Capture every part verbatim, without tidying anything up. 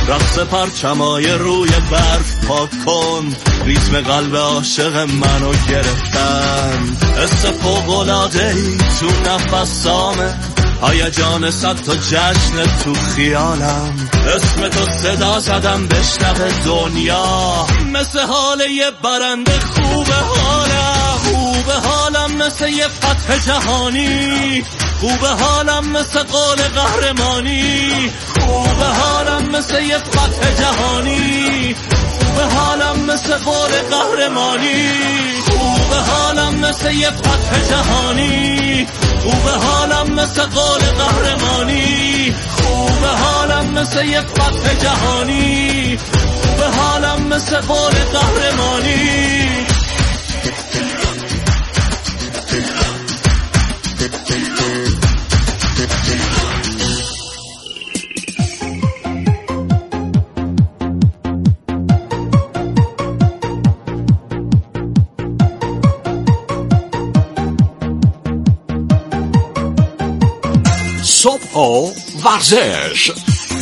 رقص پرچمای روی برف پاک کن، ریتم قلب عاشق منو گرفتن. حس فوق‌العاده‌ای تو نفسامه، هیجان صد تا جشن تو خیالم. اسم تو صدا زدم بشنوه دنیا، مثل حال یه برنده خوبه حالم. خوبه حالم مثل یه فتح جهانی، خوبه حالم مثل قول قهرمانی. خوبه حالم مثل یه فتح جهانی، خوبه حالم مثل قول قهرمانی. خوبه حالم مثل یه فتح جهانی، خوبه حالم مثل قول قهرمانی. خوبه حالم مثل یه فتح جهانی، خوبه حالم مثل قول قهرمانی. صبح و ورزش.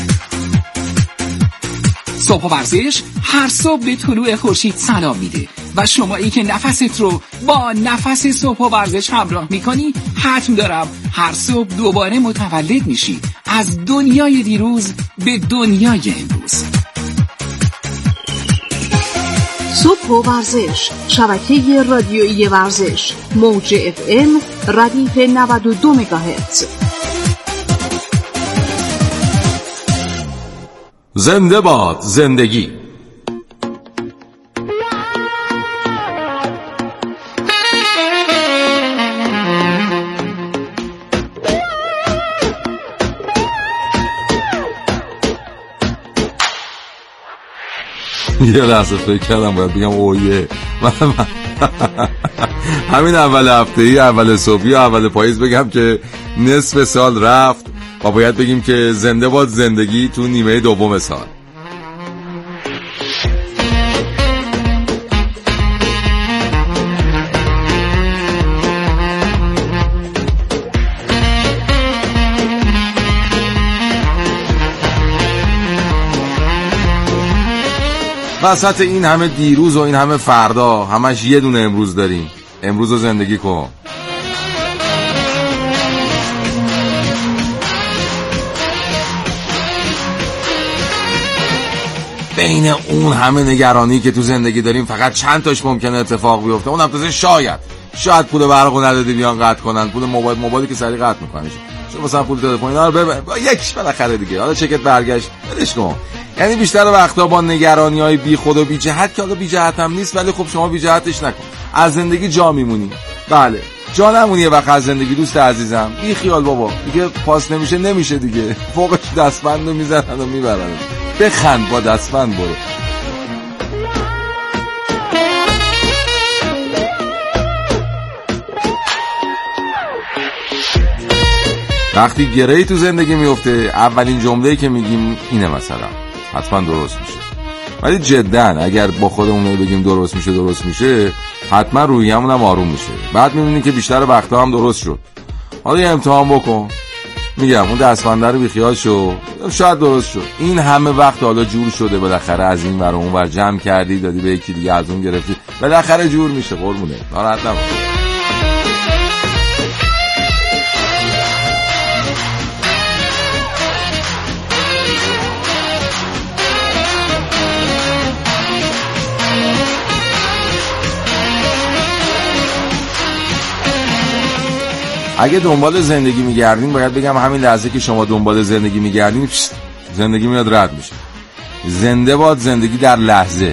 صبح و ورزش هر صبح به طلوع خورشید سلام میده و شمایی که نفست رو با نفس صبح و ورزش همراه میکنی، حتم دارم هر صبح دوباره متولد میشی از دنیای دیروز به دنیای امروز. صبح و ورزش، شبکه رادیویی ورزش، موج اف ام ردیف نود و دو مگاهرتز. زنده باد زندگی. یه لحظه فکر کردم باید بگم اویه همین اول هفته‌ای، اول صبحی، اول پاییز بگم که نصف سال رفت و باید بگیم که زنده باد زندگی تو نیمه دوم سال. وسط این همه دیروز و این همه فردا همش یه دونه امروز داریم. امروز رو زندگی کن. بین اون همه نگرانی که تو زندگی داریم فقط چند تاش ممکنه اتفاق بیفته. اونم تازه شاید شاید پول برقو ندادی بیان قطع کنن، پول موبایل موبایلی که سریع قطع میکنن، چون مثلا پول تلفن اینا رو ببر یکیش بالاخره دیگه، حالا چکت برگشت ولش کن. یعنی بیشتر وقتا با نگرانی‌های بی خود و بی جهت که حالا بی جهت هم نیست، ولی خب شما بی جهتش نکن، از زندگی جا میمونی. بله جا نمونی یه وقت از زندگی دوست عزیزم، بی خیال بابا، دیگه پاس نمیشه نمیشه دیگه، فوقش دستبندو میزنن و میبرن. بخند با دستبند برو. وقتی گرهی تو زندگی میفته اولین جمله‌ای که میگیم اینه مثلا حتما درست میشه، ولی جدا اگر با خودمون بگیم درست میشه درست میشه حتما روحیه‌مون هم آروم میشه. بعد میبینی که بیشتر وقتا هم درست شد. حالا یه امتحان بکن، میگم اون دستبنده رو بیخیال شو، شاید درست شد. این همه وقت حالا جور شده بالاخره، از این ور اون ور جمع کردی دادی به یکی دیگه، از اون گرفتی، بالاخره جور میشه قربونه، ناراحت نباش. اگه دنبال زندگی میگردین باید بگم همین لحظه که شما دنبال زندگی میگردین زندگی میاد رد میشه. زنده باد زندگی در لحظه.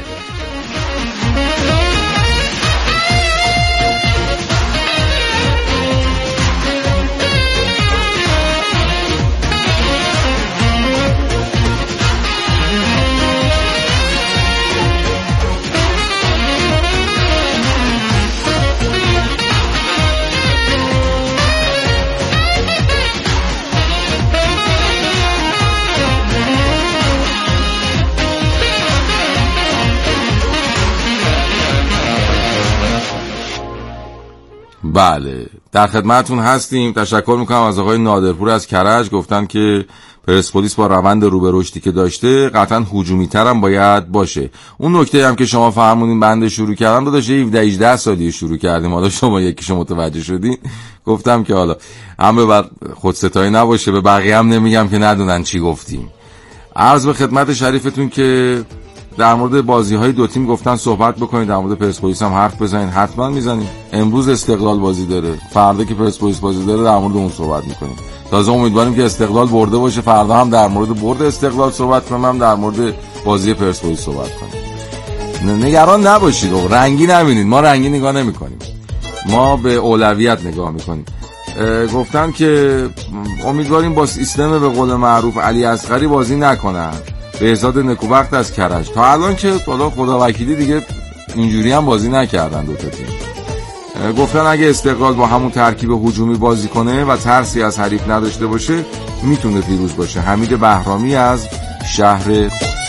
بله در خدمتون هستیم. تشکر میکنم از آقای نادرپور از کرج، گفتن که پرسپولیس با روند رو به رشدی که داشته قطعا هجومی‌تر هم باید باشه. اون نکته هم که شما فرمودین بنده شروع کردم داداش هفده هجده سالی شروع کردیم، حالا شما یکیشو متوجه شدین. گفتم که حالا هم به خود ستایی نباشه، به بقیه هم نمیگم که ندونن چی گفتیم. عرض به خدمت شریفتون که در مورد بازی‌های دو تیم گفتن صحبت بکنید، در مورد پرسپولیس هم حرف بزنید. حتما میزنیم. امروز استقلال بازی داره، فردا که پرسپولیس بازی داره در مورد اون صحبت میکنیم. تازه امیدواریم که استقلال برده باشه، فردا هم در مورد برد استقلال صحبت کنیم، هم در مورد بازی پرسپولیس صحبت کنیم. نگران نباشید، رنگی نبینید، ما رنگی نگاه نمی‌کنیم، ما به اولویت نگاه می‌کنیم. گفتن که امیدواریم با سیستم به قول معروف علی اصغری بازی نکنن، بهزاد نکوبخت از کرج. تا الان که بالا خدا وکیلی دیگه اینجوری هم بازی نکردن دو تا تیم. گفتن اگه استقلال با همون ترکیب هجومی بازی کنه و ترسی از حریف نداشته باشه میتونه پیروز باشه. حمید بهرامی از شهر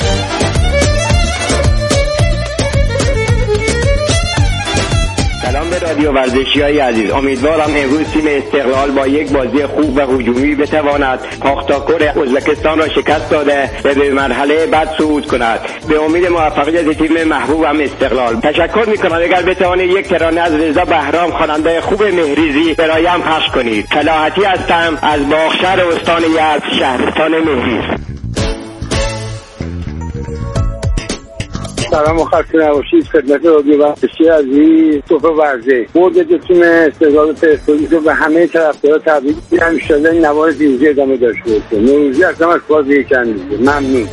رادیو ورزشی‌های عزیز، امیدوارم امروز تیم استقلال با یک بازی خوب و هجومی بتواند پاختاکور ازبکستان را شکست داده و به مرحله بعد صعود کند. به امید موفقیت تیم محبوبم استقلال. تشکر می‌کنم اگر بتوانید یک ترانه از رضا بهرام خواننده خوب مهریزی برایم پخش کنید. فلاحتی هستم از باغشهر استان یزد، شهرستان مهریز. سلام و خسته نباشید خدمت رادیو ورزشی عزیز. صبح ورزش برد دو تیم استقلال پرسپولیس رو به همه طرفدارا تبریک میگم. ان شاءالله این نوار پیروزی ادامه داشته باشه. نوروزی هستم از باز یکند. ممنون.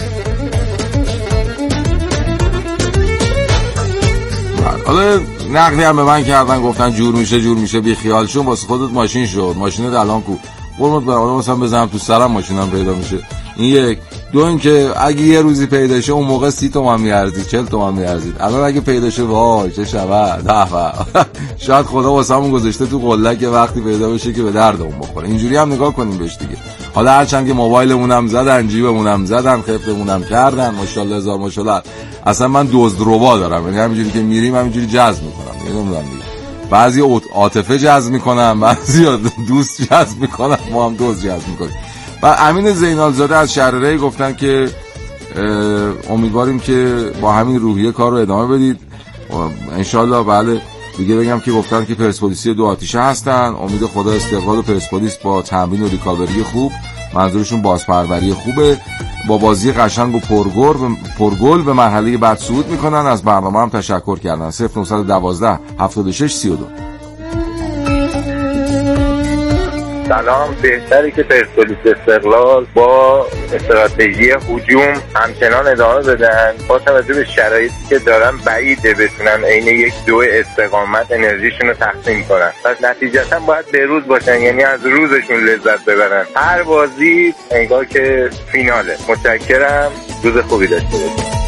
حالا نقدی هم به من کردن، گفتن جور میشه جور میشه بی خیال شو، واسه خودت ماشین شد. ماشینت الان کو؟ قربونت برم، حالا مثلا بزنم تو سرم ماشینم پیدا میشه. این یک. دو این که اگه یه روزی پیدا شه اون موقع سی تومن میارزید، چهل تومن میارزید. الان اگه پیدا شه وای چه شود دفعه. شاید خدا واسمون گذاشته تو قله که وقتی پیدا بشه که به دردمون بخوره. اینجوری هم نگاه کنیم بهش دیگه. حالا هرچند که موبایلمون هم زدن، جیبمون هم زدن، خفتمون هم کردن، ماشاءالله هزار ماشاءالله. اصلا من دزد ربا دارم، یعنی همینجوری که میریم همینجوری جذب میکنم. نمیدونم دیگه. بعضی عاطفه جذب میکنن، بعضی دوست جذب میکنن، ما هم دوست جذب میکنیم. و امین زینالزاده از شهر ری گفتن که امیدواریم که با همین روحیه کار رو ادامه بدید انشالله. بله دیگه بگم که گفتن که پرسپولیسی دو آتیشه هستن. امید خدا استقلال و پرسپولیس با تمرین و ریکاوری خوب، منظورشون بازپروری خوبه، با بازی قشنگ و پرگل پرگل به مرحله بعد صعود میکنن. از برنامه هم تشکر کردن. صفر نه یک دو هفتاد و شش سی و دو. سلام. بهتره که پرسپولیس استقلال با استراتژی هجوم همچنان ادامه بدن، با توجه به شرایطی که دارن بعیده بتونن عین یک دو استقامت انرژیشون رو تقسیم کنن. پس نتیجتا باید به روز باشن، یعنی از روزشون لذت ببرن. هر بازی انگار که فیناله. متشکرم، روز خوبی داشته باشید.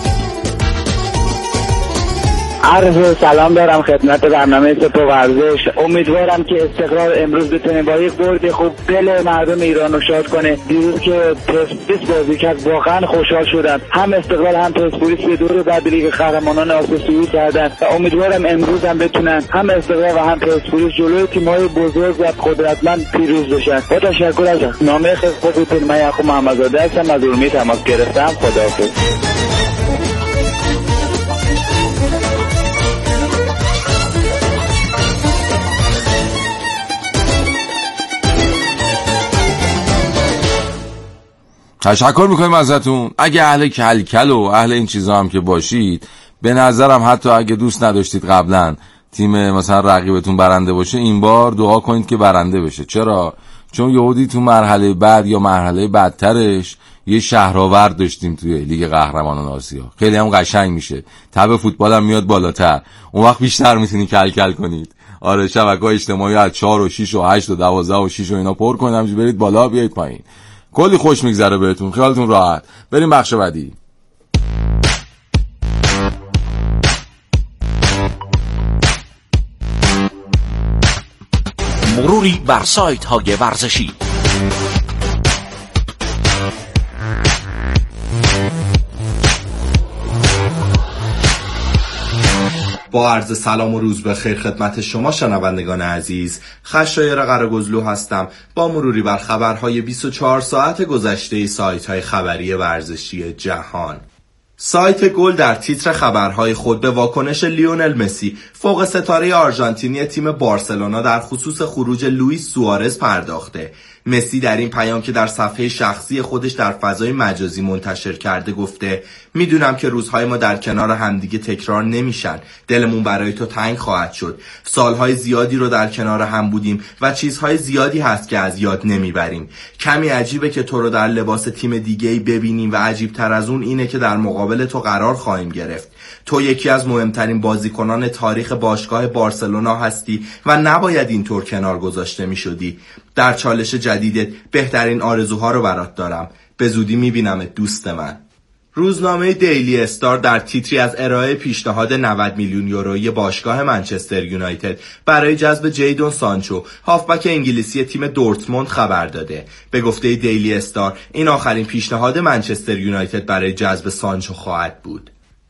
عرض سلام دارم خدمت برنامه صبح ورزش. امیدوارم که استقلال امروز بتونه با یک برد خوب دل مردم ایران رو شاد کنه. دیروز که پرسپولیس بازی کرد واقعا خوشحال شدم. هم استقلال هم پرسپولیس به دور بعد لیگ قهرمانان آسیا صعود کردن و امیدوارم امروز هم بتونن هم استقلال و هم پرسپولیس جلوی تیم‌های بزرگ و قدرتمند پیروز بشن. با تشکر از نامه خدمتتون. من یعقوب محمدزاده هستم، از ارومیه تماس گرفتم. خداحافظ. تشکر میکنیم ازتون. اگه اهل کلکل و اهل این چیزا هم که باشید، به نظرم حتی اگه دوست نداشتید قبلا تیم مثلا رقیبتون برنده باشه، این بار دعا کنید که برنده بشه. چرا؟ چون یهودی تو مرحله بعد یا مرحله بعدترش یه شهرآورد داشتیم توی لیگ قهرمانان آسیا. خیلی هم قشنگ میشه. تب فوتبال هم میاد بالاتر. اون وقت بیشتر میتونید کلکل کنید. آره، شبکه‌های اجتماعی از چهار و شش و هشت و دوازده و شش و اینا پر کنید، همینجوری برید بالا بیاید پایین. کلی خوش میگذره بهتون، خیالتون راحت. بریم بخش بعدی. مروری بر سایت های ورزشی. با عرض سلام و روز بخیر خدمت شما شنوندگان عزیز، خشایار قره‌گزلو هستم با مروری بر خبرهای بیست و چهار ساعت گذشته سایت‌های خبری ورزشی جهان. سایت گل در تیتر خبرهای خود به واکنش لیونل مسی فوق ستاره آرژانتینی تیم بارسلونا در خصوص خروج لوئیس سوارز پرداخته. مسی در این پیام که در صفحه شخصی خودش در فضای مجازی منتشر کرده گفته میدونم که روزهای ما در کنار همدیگه تکرار نمیشن، دلمون برای تو تنگ خواهد شد. سالهای زیادی رو در کنار هم بودیم و چیزهای زیادی هست که از یاد نمیبریم. کمی عجیبه که تو رو در لباس تیم دیگه‌ای ببینیم و عجیب تر از اون اینه که در مقابل تو قرار خواهیم گرفت. تو یکی از مهمترین بازیکنان تاریخ باشگاه بارسلونا هستی و نباید اینطور کنار گذاشته میشدی. در چالش جدیدت بهترین آرزوها رو برات دارم. به زودی میبینمت دوست من. روزنامه دیلی استار در تیتری از ارائه پیشنهاد نود میلیون یورویی باشگاه منچستر یونایتد برای جذب جیدون سانچو، هافبک انگلیسی تیم دورتموند خبر داده. به گفته دیلی استار این آخرین پیشنهاد منچستر یونایتد برای جذب سانچو خواهد بود.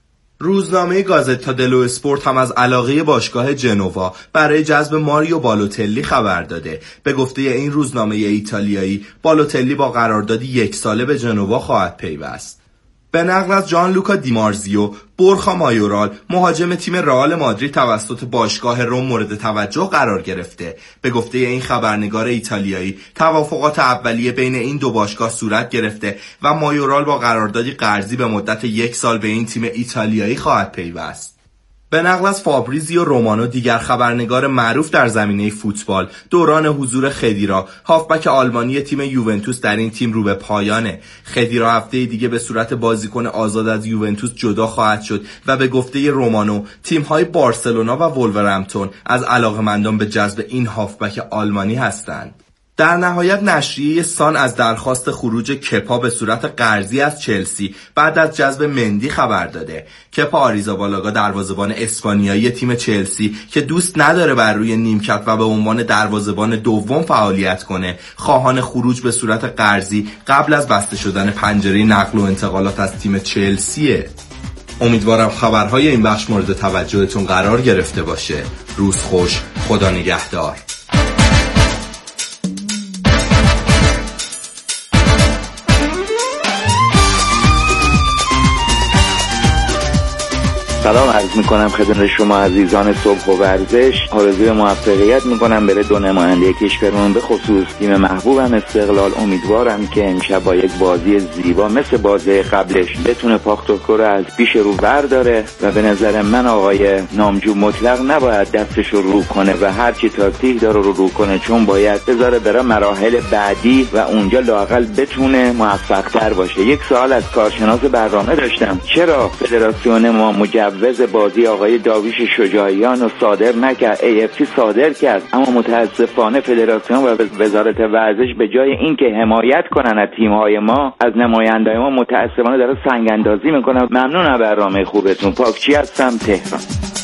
روزنامه گازتا دلو اسپورت هم از علاقه باشگاه جنوا برای جذب ماریو بالوتلی خبر داده. به گفته این روزنامه ایتالیایی بالوتلی با قراردادی یک ساله به جنوا خواهد پیوست. به نقل از جان لوکا دیمارزیو، بورخا مایورال مهاجم تیم رئال مادرید توسط باشگاه روم مورد توجه قرار گرفته. به گفته این خبرنگار ایتالیایی توافقات اولیه بین این دو باشگاه صورت گرفته و مایورال با قراردادی قرضی به مدت یک سال به این تیم ایتالیایی خواهد پیوست. به نقل از فابریزیو رومانو، دیگر خبرنگار معروف در زمینه فوتبال، دوران حضور خدیرا، هافبک آلمانی تیم یوونتوس در این تیم رو به پایانه. خدیرا هفته دیگه به صورت بازیکن آزاد از یوونتوس جدا خواهد شد و به گفته رومانو تیم‌های بارسلونا و وولورهمپتون از علاقه‌مندان به جذب این هافبک آلمانی هستند. در نهایت نشریه سان از درخواست خروج کپا به صورت قرضی از چلسی بعد از جذب مندی خبر داده. کپا آریزابالاگا دروازه‌بان اسپانیایی تیم چلسی که دوست نداره بر روی نیمکت و به عنوان دروازه‌بان دوم فعالیت کنه، خواهان خروج به صورت قرضی قبل از بسته شدن پنجره نقل و انتقالات از تیم چلسیه. امیدوارم خبرهای این بخش مورد توجهتون قرار گرفته باشه. روز خوش، خدا نگهدار. سلام عرض میکنم خدمت شما عزیزان صبح و ورزش. آرزوی موفقیت میکنم بره دو نماینده کشورمون، به خصوص تیم محبوبم استقلال. امیدوارم که امشب با یک بازی زیبا مثل بازی قبلش بتونه پاختوکو رو از پیش رو برداره و به نظر من آقای نامجو مطلق نباید دستش رو رو کنه و هر چی تاکتیک داره رو رو کنه، چون باید بذاره بره مراحل بعدی و اونجا لااقل بتونه موفق تر باشه. یک سوال از کارشناس برنامه داشتم، چرا فدراسیون ما مجوز بازی آقای داویش شجاعیان رو صادر نکرد؟ ای اف سی صادر کرد، اما متاسفانه فدراسیون و وزارت ورزش به جای اینکه حمایت کنن از تیم‌های ما، از نماینده‌های ما، متاسفانه داره سنگ اندازی میکنن. ممنون از برنامه خوبتون. پاکچی هستم، تهران.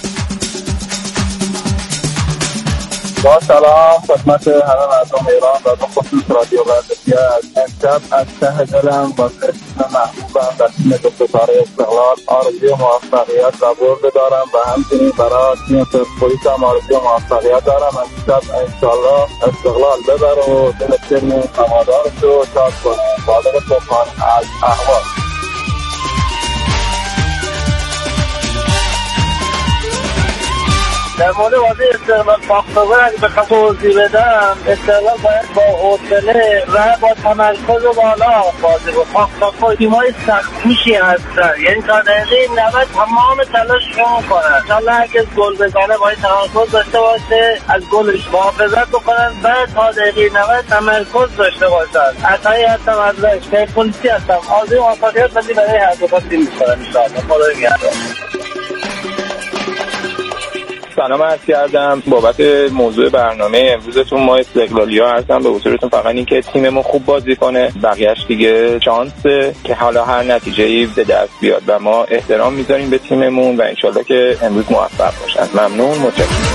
با سلام خدمت همه مردم ایران و به خصوص رادیو ورزشی. از امشب از ته دلم با تیم محبوبم و تیم دو ستاره استقلال آرزوی موفقیت و برد دارم و همچنین برای تیم پرسپولیس هم آرزوی موفقیت دارم. امشب انشالله استقلال ببره و دل تیم هوادارش رو شاد کنه. بالغ طوفان از اهواز. در مورد بازی استقلال پاختوکو اگه بخوام توضیح بدم، استقلال باید با حوصله و با تمرکز بالا بازی کنه. پاختوکو تیم‌های سخت‌کوشی هستن، یعنی تا دقیقه نود تمام تلاششون می‌کنن. انشالله اگه گل بزنه باید تمرکز داشته باشه، از گلش محافظت بکنن و تا دقیقه نود تمرکز داشته باشن. عطایی هستم از پرسپولیسی هستم. آرزوی موفقیت برای هر دو تا تیم می‌کنم ان شاءالله. خدا نگهدار. سلام عرض کردم بابت موضوع برنامه امروزتون. ما استقلالی‌ها هستم، به حضورتون فقط این که تیممون خوب بازی کنه، بقیه‌اش دیگه شانسه که حالا هر نتیجه‌ای به دست بیاد و ما احترام میذاریم به تیممون و انشالله که امروز موفق باشن. ممنون، متشکرم.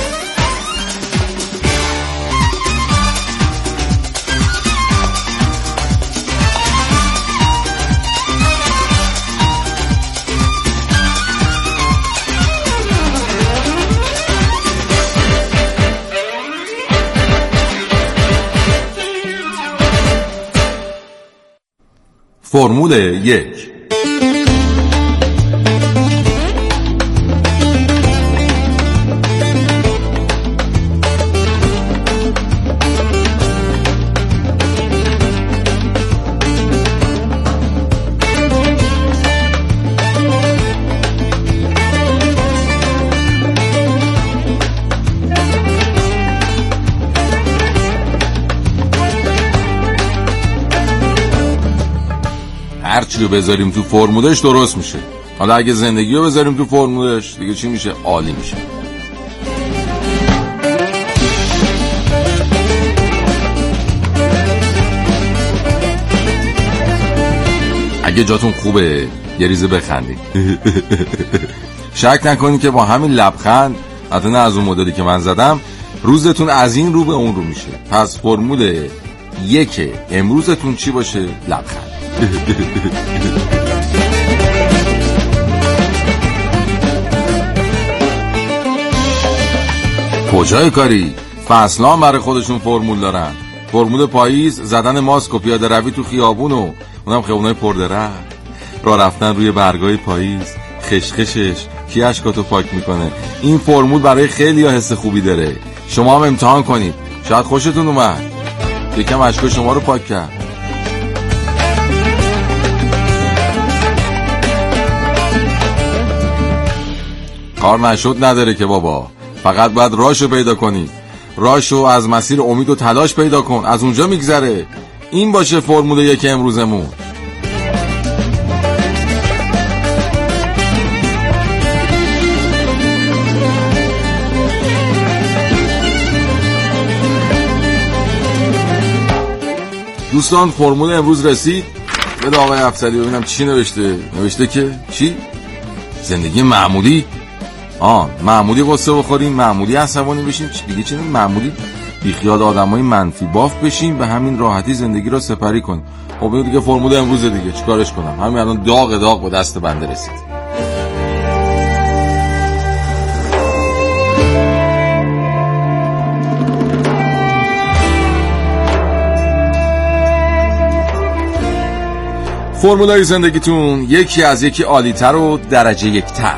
فرمول یک. هرچی رو بذاریم تو فرمولش درست میشه. حالا اگه زندگی رو بذاریم تو فرمولش دیگه چی میشه؟ عالی میشه. اگه جاتون خوبه یه ریزه بخندید. شک نکنید که با همین لبخند، حتی نه از اون مدلی که من زدم، روزتون از این رو به اون رو میشه. پس فرمول یک امروزتون چی باشه؟ لبخند. کجای کاری؟ فصلان برای خودشون فرمول دارن. فرمول پاییز زدن ماسک و پیاده روی تو خیابون و اونم خیابونای پردرخت، راه رفتن روی برگای پاییز، خشخشش کی اشکاتو پاک میکنه. این فرمول برای خیلی ها حس خوبی داره. شما هم امتحان کنید، شاید خوشتون اومد، یکم اشکای شما رو پاک کرد. کار نشد نداره که بابا، فقط باید راشو پیدا کنی. راشو از مسیر امید و تلاش پیدا کن، از اونجا میگذره. این باشه فرمول یک امروزمون. دوستان فرمول امروز رسید. بده آقای افسری ببینم چی نوشته. نوشته که چی؟ زندگی معمولی. آه معمولی قصه بخوریم، معمولی عصبانی بشیم، دیگه چه معمولی بیخیال آدمای منفی باف بشیم، به همین راحتی زندگی رو سپری کنیم. خب دیگه فرمول امروز دیگه چیکارش کنم؟ همین الان داغ داغ با دست بنده رسید. فرمولای زندگیتون یکی از یکی عالی‌تر و درجه یکتر.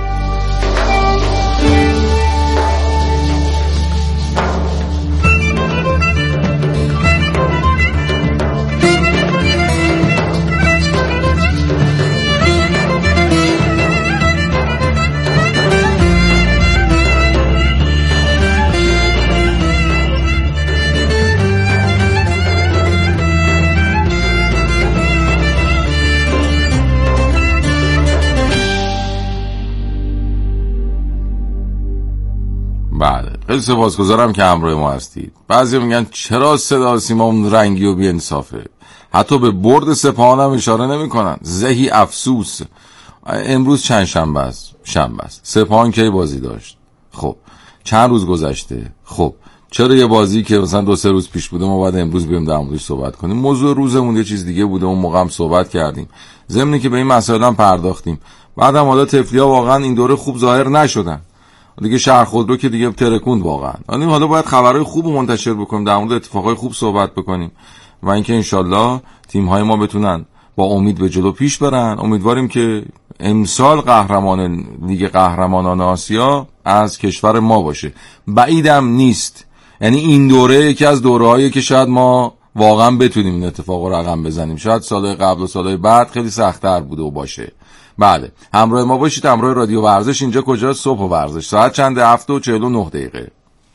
خیلی سپاسگزارم که همراه ما هستید. بعضی میگن چرا صدا سیمامون رنگی و بی‌انصافه، حتی به برد سپاهان هم اشاره نمی‌کنن. زهی افسوس. امروز چند شنبه است؟ شنبه است. سپاهان کی بازی داشت؟ خب چند روز گذشته. خب چرا یه بازی که مثلا دو سه روز پیش بوده ما بعد امروز بیام در موردش صحبت کنیم؟ موضوع روزمون یه چیز دیگه بوده، اون موقع هم صحبت کردیم، ضمن که به این مسائل هم پرداختیم. بعدم حالا طفلی‌ها واقعا این دوره خوب ظاهر نشدن دیگه. شهر خودرو که دیگه ترکوند واقعا. یعنی حالا باید خبرهای خوب منتشر بکنیم، در مورد اتفاقای خوب صحبت بکنیم و اینکه انشالله تیم‌های ما بتونن با امید به جلو پیش برن. امیدواریم که امسال قهرمان لیگ قهرمانان آسیا از کشور ما باشه. بعیدم نیست. یعنی این دوره یکی از دوره‌هایی که شاید ما واقعا بتونیم این اتفاق رو رقم بزنیم. شاید سالهای قبل و سالهای بعد خیلی سخت‌تر بوده و باشه. بله همراه ما باشید. همراه رادیو ورزش. اینجا کجا؟ صبح و ورزش. ساعت چنده؟ هفت و چهل و نه دقیقه.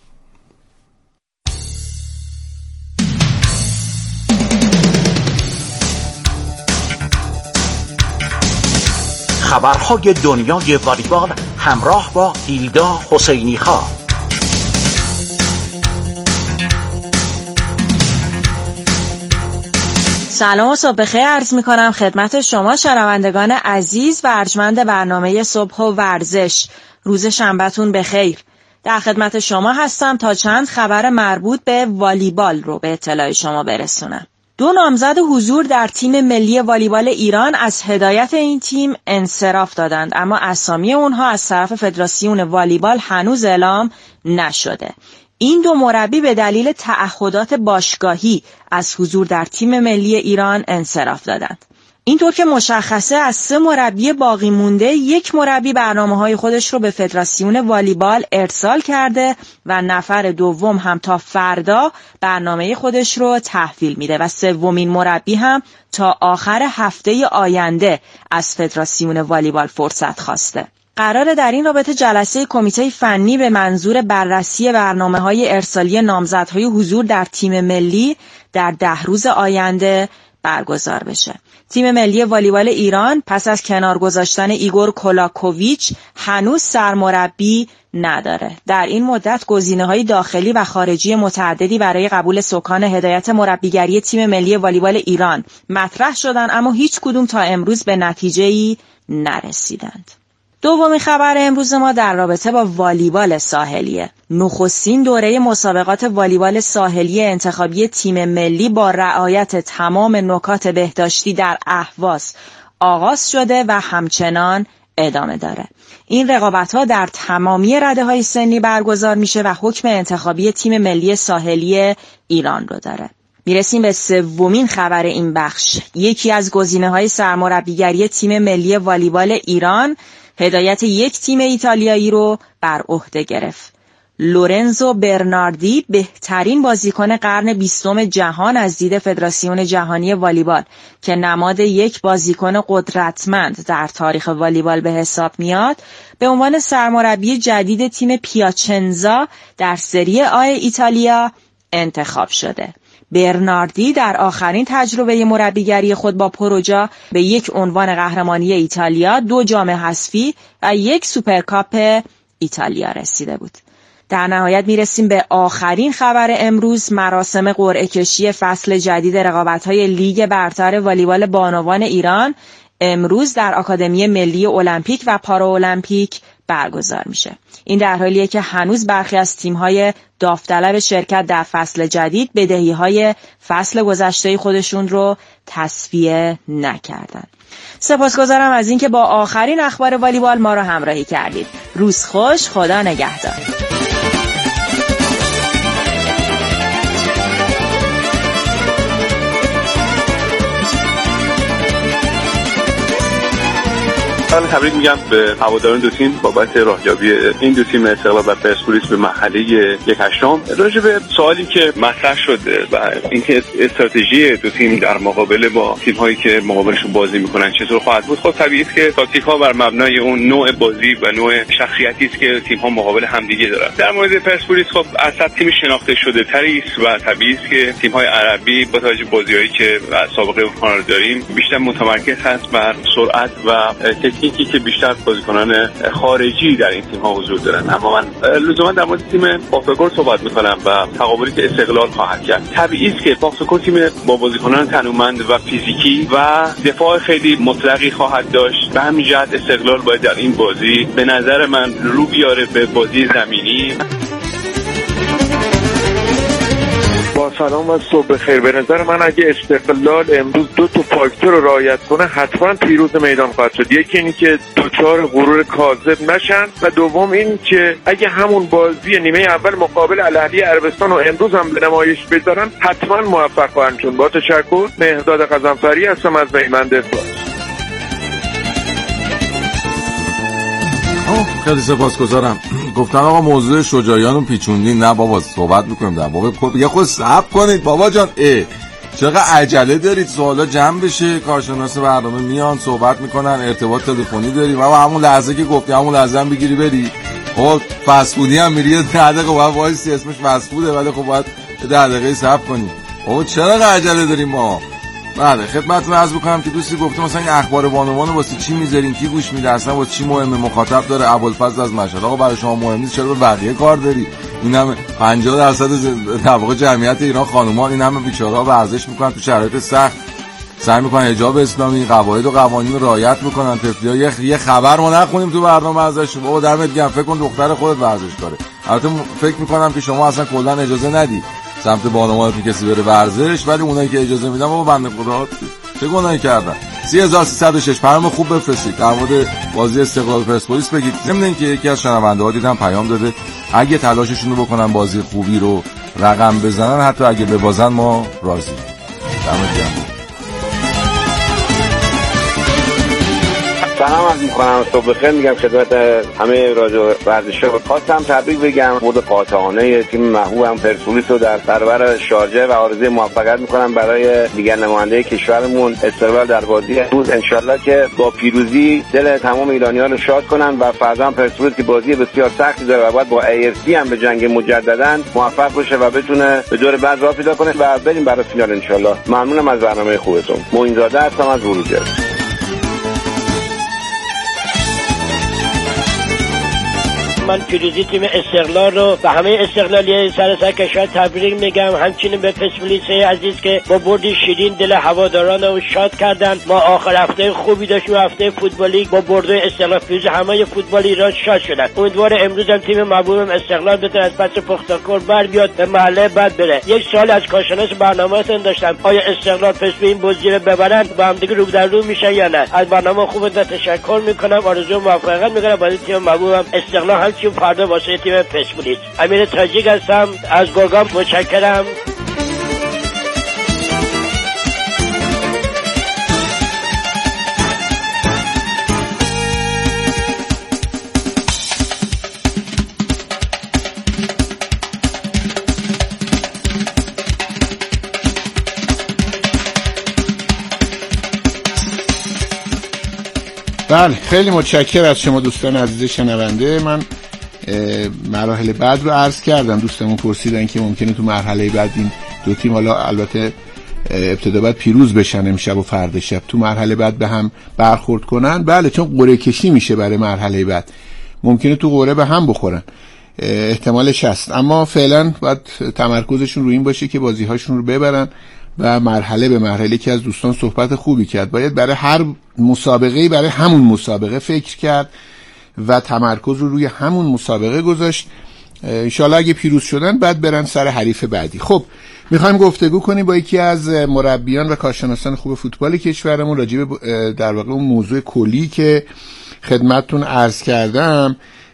خبرهای دنیای والیبال همراه با هیلدا حسینی خان. سلام و صبح بخیر عرض می کنم خدمت شما شنوندگان عزیز و ارجمند برنامه صبح و ورزش. روز شنبهتون بخیر. در خدمت شما هستم تا چند خبر مربوط به والیبال رو به اطلاع شما برسونم. دو نامزد حضور در تیم ملی والیبال ایران از هدایت این تیم انصراف دادند، اما اسامی اونها از طرف فدراسیون والیبال هنوز اعلام نشده. این دو مربی به دلیل تعهدات باشگاهی از حضور در تیم ملی ایران انصراف دادند. اینطور که مشخصه از سه مربی باقی مونده یک مربی برنامه‌های خودش رو به فدراسیون والیبال ارسال کرده و نفر دوم هم تا فردا برنامه خودش رو تحویل میده و سومین مربی هم تا آخر هفته آینده از فدراسیون والیبال فرصت خواسته. قراره در این رابطه جلسه کمیته فنی به منظور بررسی برنامه‌های ارسالی نامزدهای حضور در تیم ملی در ده روز آینده برگزار بشه. تیم ملی والیبال ایران پس از کنار گذاشتن ایگور کولاکوویچ هنوز سرمربی نداره. در این مدت گزینه‌های داخلی و خارجی متعددی برای قبول سکان هدایت مربیگری تیم ملی والیبال ایران مطرح شدند، اما هیچ کدوم تا امروز به نتیجه‌ای نرسیدند. دومین خبر امروز ما در رابطه با والیبال ساحلیه. نخستین دوره مسابقات والیبال ساحلی انتخابی تیم ملی با رعایت تمام نکات بهداشتی در اهواز آغاز شده و همچنان ادامه داره. این رقابت‌ها در تمامی رده‌های سنی برگزار میشه و حکم انتخابی تیم ملی ساحلی ایران رو داره. میرسیم به سومین خبر این بخش. یکی از گزینه‌های سرمربیگری تیم ملی والیبال ایران هدایت یک تیم ایتالیایی رو بر عهده گرفت. لورنزو برناردی بهترین بازیکن قرن بیستم جهان از دید فدراسیون جهانی والیبال که نماد یک بازیکن قدرتمند در تاریخ والیبال به حساب میاد، به عنوان سرمربی جدید تیم پیاچنزا در سری آ ایتالیا انتخاب شده. برناردی در آخرین تجربه مربیگری خود با پروژا به یک عنوان قهرمانی ایتالیا، دو جام حذفی و یک سوپرکاپ ایتالیا رسیده بود. در نهایت میرسیم به آخرین خبر امروز. مراسم قرعه کشی فصل جدید رقابت‌های لیگ برتر والیبال بانوان ایران امروز در آکادمی ملی المپیک و پارالمپیک برگزار میشه. این در حالیه که هنوز برخی از تیم‌های داوطلب شرکت در فصل جدید بدهی‌های فصل گذشته خودشون رو تسویه نکردن. سپاسگزارم از اینکه با آخرین اخبار والیبال ما رو همراهی کردید. روز خوش، خدا نگهدار. من تبریک میگم به هواداران دو تیم بابت راهیابی این دو تیم استقلال و پرسپولیس به مرحله یک هشتم. راجع به سوالی که مطرح شده و اینکه استراتژی دو تیم در مقابله با تیم‌هایی که مقابلشون بازی میکنن چطور خواهد بود، خب طبیعیه که تاکتیک‌ها بر مبنای اون نوع بازی و نوع شخصیتی است که تیم‌ها مقابل همدیگه دارن. در مورد پرسپولیس خب اصلا تیم شناخته شده تری است و طبیعیه که تیم‌های عربی با توجه به بازی‌هایی که سابقه اونها رو داریم بیشتر متمرکز هست بر سرعت و تکنیکی که بیشتر بازیکنان خارجی در این تیم ها حضور دارن. اما من لزوما در مورد تیم پافتاگور صحبت میکنم و تقابلی که استقلال خواهد کرد. طبیعی است که پافتاگور تیم با بازیکنان تنومند و فیزیکی و دفاع خیلی مطلقی خواهد داشت. به همین جهت استقلال باید در این بازی به نظر من رو بیاره به بازی زمینی. با سلام و صبح بخیر. به نظر من اگه استقلال امروز دو تا فاکتور رو رعایت کنه حتما پیروز میدان خواهد شد. یکی اینی که دوچار غرور کاذب نشن و دوم این که اگه همون بازی نیمه اول مقابل الاهلی عربستان رو امروز هم به نمایش بذارن حتما موفق خواهند شد. با تشکر، مهرداد غضنفری هستم از میمند اسپورت. خیلی سپاسگزارم. گفتن آقا موضوع شجاعیان و پیچوندی. نه بابا صحبت میکنیم در واقع یه خود صبر کنید بابا جان. اه چقدر عجله دارید سوالا جمع بشه. کارشناس برنامه میان صحبت میکنن، ارتباط تلفنی داریم. بابا همون لحظه که گفتی همون لحظه هم بگیری بری. خب فسفودی هم میری ده دقیقه باید وایسی، اسمش فسفوده ولی خب باید ده دقیقه صبر کنی. بابا چرا عجله داریم ما؟ بله خدمتتون عرض بکنم که دوستی گفته مثلا این اخبار بانوان واسه چی میذارین، کی گوش میده، اصلا واسه چی مهمه، مخاطب داره. ابوالفضل از مشهد: آقا برای شما مهم نیست، چرا به بقیه کار داری؟ این همه پنجاه درصد در واقع جمعیت ایران خانومان، این همه بیچاره‌ها ورزش میکنن تو شرایط سخت، سعی میکنن حجاب اسلامی، قواعد و قوانین رو رعایت میکنن. طفلی‌ها یه خبر ما نخونیم تو برنامه ازش. بابا دمت گرم، فکر کن دختر خودت ورزش کاره. البته فکر میکنم که شما اصلا کلا اجازه ندی سمت بانوان که کسی بره ورزش، ولی اونایی که اجازه میدن بابا بنده خدا چه گناهی کردن. سه هزار و سیصد و شش پیام خوب بفرستید در مورد بازی استقلال پرسپولیس بگید. ضمن اینکه یکی از شنونده‌ها دیدم پیام داده اگه تلاششون رو بکنن بازی خوبی رو رقم بزنن، حتی اگه ببازن ما راضی. دمت گرم. سلام عرض می‌کنم، صبح بخیر میگم خدمت همه رادیو ورزش‌ها. خواستم تبریک بگم برد قاطعانه تیم محبوبم پرسپولیس رو در برابر شارجه و آرزوی موفقیت می‌کنم برای دیگر نماینده کشورمون استقلال در بازی امروز. انشالله که با پیروزی دل تمام ایرانیان رو شاد کنن و فردا پرسپولیس که بازی بسیار سختی داره و باید با ای اف سی هم به جنگ مجددا موفق بشه و بتونه به دور بعد راه پیدا کنه و بریم برای فینال انشالله. ممنونم از برنامه خوبتون. معین‌زاده هستم از ورودی. من پیروزی تیم استقلال رو و همه استقلالیه سراسر کشور تبریک میگم. همچنین به پرسپولیس عزیز که با برد شیرین دل هواداران رو شاد کردن. ما آخر هفته خوبی داشتیم، هفته فوتبالی با برد استقلال پیروز همه فوتبالی ایران شاد شدن. امیدوار امروز هم تیم محبوبم استقلال بتونه از پس پختاکور بر بیاد به محله بعد بره. یک سال از کارشناس برنامه‌تون داشتم، آیا استقلال پس به این بازی رو ببرن با هم دیگه رو در رو میشن یا نه؟ از برنامه خوبتون تشکر میکنم، آرزو موفقیت میکنم برای تیم محبوبم استقلال. همچنین فردا واسه تیم پرسپولیس. امیر تاجیک هستم از گرگان. متشکرم. بله، خیلی متشکرم از شما دوستان عزیز شنونده. من مراحل بعد رو عرض کردم. دوستمون پرسیدن که ممکنه تو مرحله بعد این دو تیم، حالا البته ابتدا بعد پیروز بشن امشب و فردا شب، تو مرحله بعد به هم برخورد کنن. بله، چون قرعه کشی میشه برای مرحله بعد، ممکنه تو قرعه به هم بخورن، احتمالش هست. اما فعلا باید تمرکزشون رو این باشه که بازی‌هاشون رو ببرن و مرحله به مرحله. که از دوستان صحبت خوبی کرد، باید برای هر مسابقه‌ای برای همون مسابقه فکر کرد و تمرکز رو روی همون مسابقه گذاشت. انشالله اگه پیروز شدن بعد برن سر حریف بعدی. خب میخوایم گفتگو کنیم با یکی از مربیان و کارشناسان خوب فوتبال کشورمون راجع به در واقع اون موضوع کلی که خدمتتون عرض کردم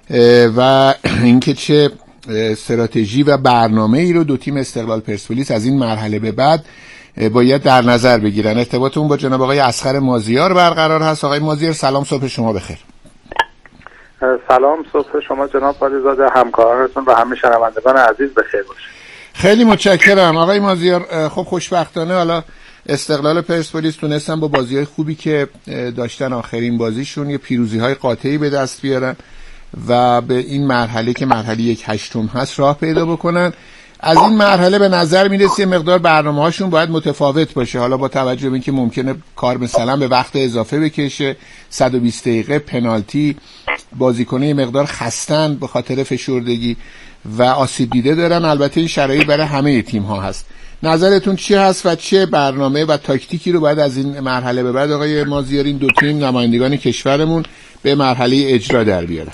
و اینکه چه استراتژی و برنامه‌ای رو دو تیم استقلال پرسپولیس از این مرحله به بعد باید در نظر بگیرن. ارتباطمون با جناب آقای اصغر مازیار برقرار هست. آقای مازیار سلام، صبح شما بخیر. سلام، صبح شما جناب علیزاده، همکارانتون و همه شنوندگان عزیز بخیر باشه. خیلی متشکرم آقای مازیار. خب خوشبختانه حالا استقلال پرسپولیس تونستن با بازی‌های خوبی که داشتن آخرین بازیشون یه پیروزی‌های قاطعی به دست بیارن و به این مرحله که مرحله یک هشتم هست راه پیدا بکنن. از این مرحله به نظر میرسه مقدار برنامه‌هاشون باید متفاوت باشه، حالا با توجه به اینکه ممکنه کار مثلا به وقت اضافه بکشه، صد و بیست دقیقه، پنالتی، بازیکن‌ها مقدار خستن به خاطر فشردگی و آسیب دیده دارن. البته این شرایط برای همه تیم‌ها هست. نظرتون چی هست و چه برنامه و تاکتیکی رو باید از این مرحله به بعد آقای مازیار این دو تیم نمایندگان کشورمون به مرحله اجرا در بیارن؟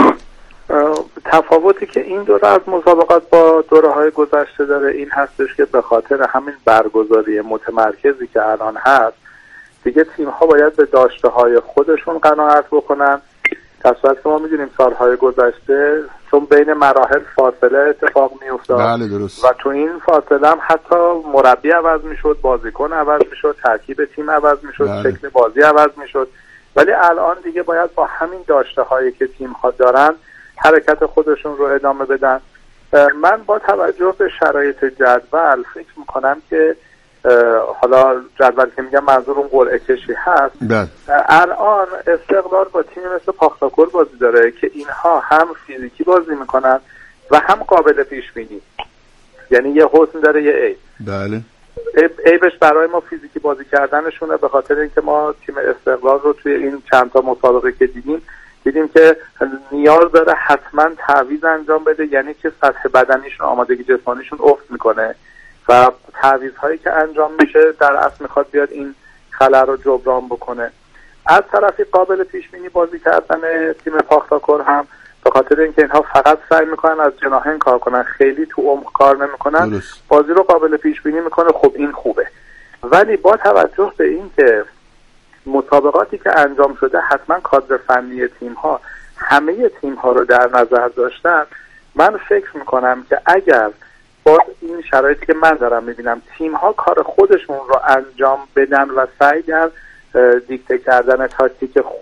تفاوتی که این دوره از مسابقات با دوره‌های گذشته داره این هستش که به خاطر همین برگزاری متمرکزی که الان هست دیگه تیم‌ها باید به داشته‌های خودشون قناعت بکنن. در صورتی که ما می‌دونیم سال‌های گذشته چون بین مراحل فاصله اتفاق می‌افتاد. بله درست. و تو این فاصله هم حتی مربی عوض می‌شد، بازیکن عوض می‌شد، ترکیب تیم عوض می‌شد، بله. شکل بازی عوض می‌شد. ولی الان دیگه باید با همین داشته‌هایی که تیم‌ها دارن حرکت خودشون رو ادامه بدن. من با توجه به شرایط جدول فکر میکنم که حالا جدول که میگم منظور اون قرعه کشی هست. بله. الان استقلال با تیم مثل پاختاکور بازی داره که اینها هم فیزیکی بازی میکنن و هم قابل پیش بینی، یعنی یه حسن داره یه عیب. بله. عیبش برای ما فیزیکی بازی کردنشونه، به خاطر اینکه ما تیم استقلال رو توی این چند تا مسابقه که دیدیم دیدیم که نیاز داره حتما تعویض انجام بده، یعنی که سطح بدنیشون، آمادگی جسمانیشون افت میکنه و تعویض‌هایی که انجام میشه در اصل میخواد بیاد این خلل رو جبران بکنه. از طرفی قابل پیش بینی بازی کردن تیم پاختاکور هم به خاطر اینکه اینها فقط سعی میکنن از جناحین کار کنن، خیلی تو عمق کار نمیکنن، درست. بازی رو قابل پیش بینی میکنه. خب این خوبه، ولی با توجه به اینکه مسابقاتی که انجام شده حتما کادر فنی تیم‌ها همه تیم‌ها رو در نظر داشتن، من فکر میکنم که اگر با این شرایطی که من دارم میبینم تیم‌ها کار خودشون رو انجام بدن و سعی کردن دیکته کردن تاکتیک